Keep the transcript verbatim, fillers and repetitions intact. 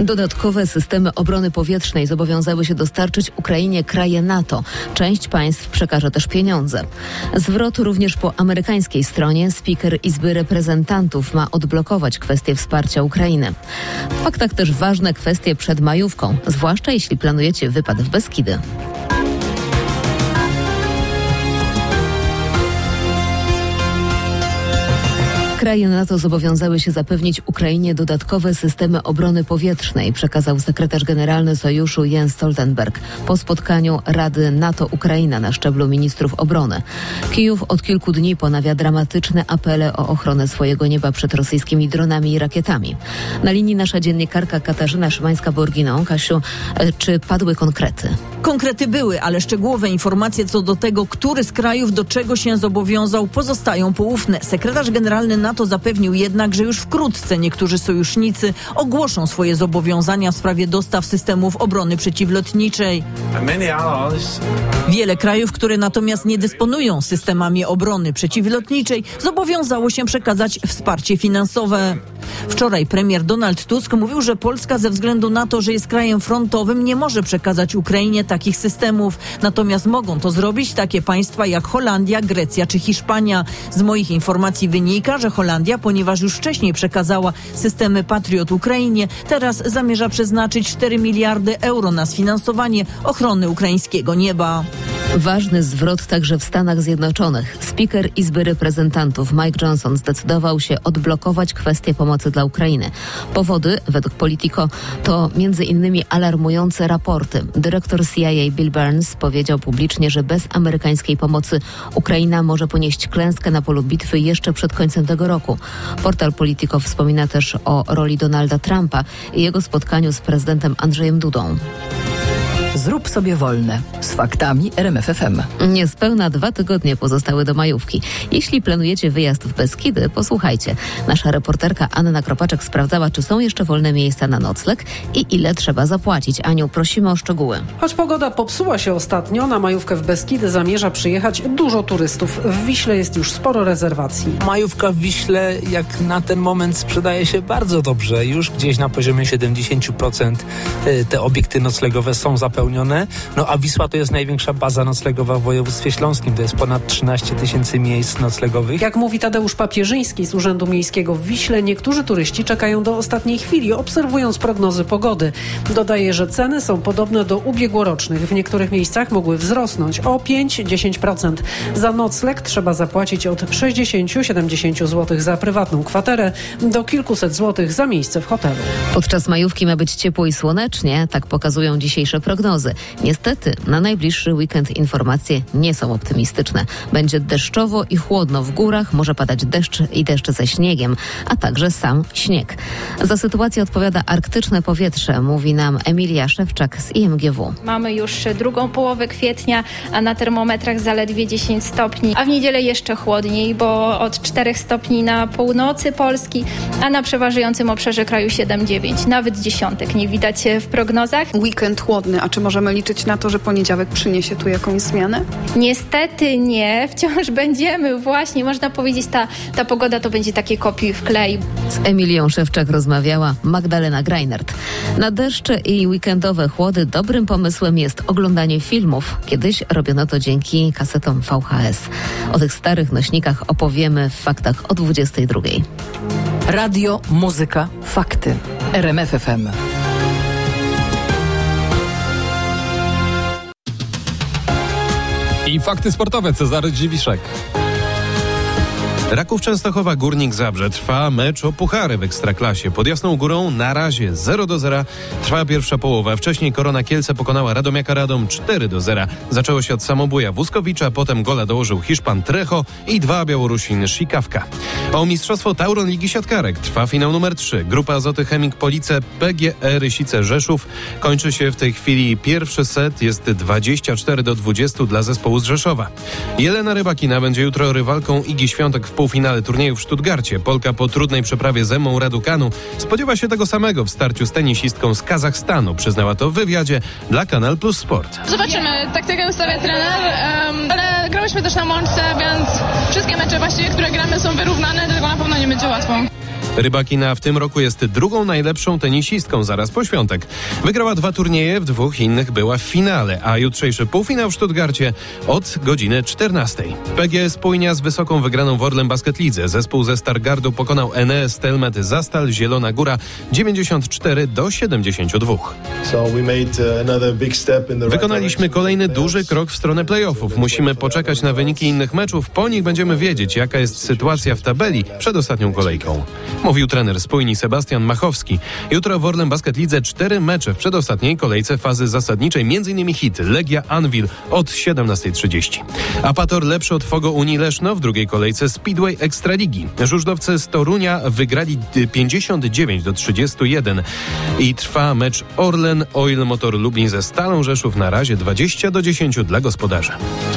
Dodatkowe systemy obrony powietrznej zobowiązały się dostarczyć Ukrainie kraje NATO. Część państw przekaże też pieniądze. Zwrot również po amerykańskiej stronie. Speaker Izby Reprezentantów ma odblokować kwestię wsparcia Ukrainy. W faktach też ważne kwestie przed majówką, zwłaszcza jeśli planujecie wypad w Beskidy. Kraje NATO zobowiązały się zapewnić Ukrainie dodatkowe systemy obrony powietrznej, przekazał sekretarz generalny Sojuszu Jens Stoltenberg po spotkaniu Rady NATO-Ukraina na szczeblu ministrów obrony. Kijów od kilku dni ponawia dramatyczne apele o ochronę swojego nieba przed rosyjskimi dronami i rakietami. Na linii nasza dziennikarka Katarzyna Szymańska-Borginą. Kasiu, czy padły konkrety? Konkrety były, ale szczegółowe informacje co do tego, który z krajów do czego się zobowiązał, pozostają poufne. Sekretarz generalny NATO zapewnił jednak, że już wkrótce niektórzy sojusznicy ogłoszą swoje zobowiązania w sprawie dostaw systemów obrony przeciwlotniczej. Wiele krajów, które natomiast nie dysponują systemami obrony przeciwlotniczej, zobowiązało się przekazać wsparcie finansowe. Wczoraj premier Donald Tusk mówił, że Polska ze względu na to, że jest krajem frontowym, nie może przekazać Ukrainie takich systemów. Natomiast mogą to zrobić takie państwa jak Holandia, Grecja czy Hiszpania. Z moich informacji wynika, że Holandia, ponieważ już wcześniej przekazała systemy Patriot Ukrainie, teraz zamierza przeznaczyć cztery miliardy euro na sfinansowanie ochrony ukraińskiego nieba. Ważny zwrot także w Stanach Zjednoczonych. Speaker Izby Reprezentantów Mike Johnson zdecydował się odblokować kwestię pomocy dla Ukrainy. Powody, według Politico, to między innymi alarmujące raporty. Dyrektor C I A Bill Burns powiedział publicznie, że bez amerykańskiej pomocy Ukraina może ponieść klęskę na polu bitwy jeszcze przed końcem tego roku. Portal Politico wspomina też o roli Donalda Trumpa i jego spotkaniu z prezydentem Andrzejem Dudą. Zrób sobie wolne. Z faktami R M F F M. Niespełna dwa tygodnie pozostały do majówki. Jeśli planujecie wyjazd w Beskidy, posłuchajcie. Nasza reporterka Anna Kropaczek sprawdzała, czy są jeszcze wolne miejsca na nocleg i ile trzeba zapłacić. Aniu, prosimy o szczegóły. Choć pogoda popsuła się ostatnio, na majówkę w Beskidy zamierza przyjechać dużo turystów. W Wiśle jest już sporo rezerwacji. Majówka w Wiśle jak na ten moment sprzedaje się bardzo dobrze. Już gdzieś na poziomie siedemdziesiąt procent te obiekty noclegowe są zapełnione. No a Wisła to jest największa baza noclegowa w województwie śląskim. To jest ponad trzynaście tysięcy miejsc noclegowych. Jak mówi Tadeusz Papierzyński z Urzędu Miejskiego w Wiśle, niektórzy turyści czekają do ostatniej chwili, obserwując prognozy pogody. Dodaje, że ceny są podobne do ubiegłorocznych. W niektórych miejscach mogły wzrosnąć o pięć do dziesięciu procent. Za nocleg trzeba zapłacić od sześćdziesiąt do siedemdziesięciu złotych za prywatną kwaterę do kilkuset złotych za miejsce w hotelu. Podczas majówki ma być ciepło i słonecznie, tak pokazują dzisiejsze prognozy. Niestety, na najbliższy weekend informacje nie są optymistyczne. Będzie deszczowo i chłodno w górach, może padać deszcz i deszcz ze śniegiem, a także sam śnieg. Za sytuację odpowiada arktyczne powietrze, mówi nam Emilia Szewczak z I M G W. Mamy już drugą połowę kwietnia, a na termometrach zaledwie dziesięć stopni, a w niedzielę jeszcze chłodniej, bo od czterech stopni na północy Polski, a na przeważającym obszarze kraju siedem dziewięć, nawet dziesiątek nie widać w prognozach. Weekend chłodny, a czy możemy liczyć na to, że poniedziałek przyniesie tu jakąś zmianę? Niestety nie, wciąż będziemy właśnie, można powiedzieć, ta, ta pogoda to będzie takie kopiuj w klej. Z Emilią Szewczak rozmawiała Magdalena Greinert. Na deszcze i weekendowe chłody dobrym pomysłem jest oglądanie filmów. Kiedyś robiono to dzięki kasetom V H S. O tych starych nośnikach opowiemy w faktach o dwudziestej drugiej. Radio, muzyka, fakty. R M F F M. I fakty sportowe, Cezary Dziwiszek. Raków Częstochowa, Górnik Zabrze. Trwa mecz o puchary w Ekstraklasie. Pod Jasną Górą na razie zero do zera trwa pierwsza połowa. Wcześniej Korona Kielce pokonała Radomiaka Radom cztery do zera. Zaczęło się od samobuja Wuskowicza, potem gola dołożył Hiszpan Trejo i dwa Białorusin Sikawka. O mistrzostwo Tauron Ligi Siatkarek trwa finał numer trzy. Grupa Azoty Chemik Police P G E Rysice Rzeszów. Kończy się w tej chwili pierwszy set. Jest dwadzieścia cztery do dwudziestu dla zespołu z Rzeszowa. Jelena Rybakina będzie jutro rywalką Igi Świątek w półfinale turnieju w Stuttgarcie. Polka po trudnej przeprawie z Emmą Raducanu spodziewa się tego samego w starciu z tenisistką z Kazachstanu. Przyznała to w wywiadzie dla Kanal Plus Sport. Zobaczymy, taktykę ustawia trener, um, ale grałyśmy też na mączce, więc wszystkie mecze właściwie, które gramy, są wyrównane, dlatego na pewno nie będzie łatwo. Rybakina w tym roku jest drugą najlepszą tenisistką zaraz po Świątek. Wygrała dwa turnieje, w dwóch innych była w finale, a jutrzejszy półfinał w Stuttgarcie od godziny czternastej. P G S Pójnia z wysoką wygraną w Orlen Basket Lidze. Zespół ze Stargardu pokonał N E S Stelmet Zastal Zielona Góra dziewięćdziesiąt cztery do siedemdziesięciu dwóch. Wykonaliśmy kolejny duży krok w stronę playoffów. Musimy poczekać na wyniki innych meczów, po nich będziemy wiedzieć, jaka jest sytuacja w tabeli przed ostatnią kolejką. Mówił trener Spójni Sebastian Machowski. Jutro w Orlen Basket Lidze cztery mecze w przedostatniej kolejce fazy zasadniczej, m.in. hit Legia Anwil od siedemnastej trzydzieści. Apator lepszy od Fogo Unii Leszno w drugiej kolejce Speedway Ekstraligi. Żużlowcy z Torunia wygrali pięćdziesiąt dziewięć do trzydziestu jeden i trwa mecz Orlen Oil Motor Lublin ze Stalą Rzeszów, na razie dwadzieścia do dziesięciu dla gospodarzy.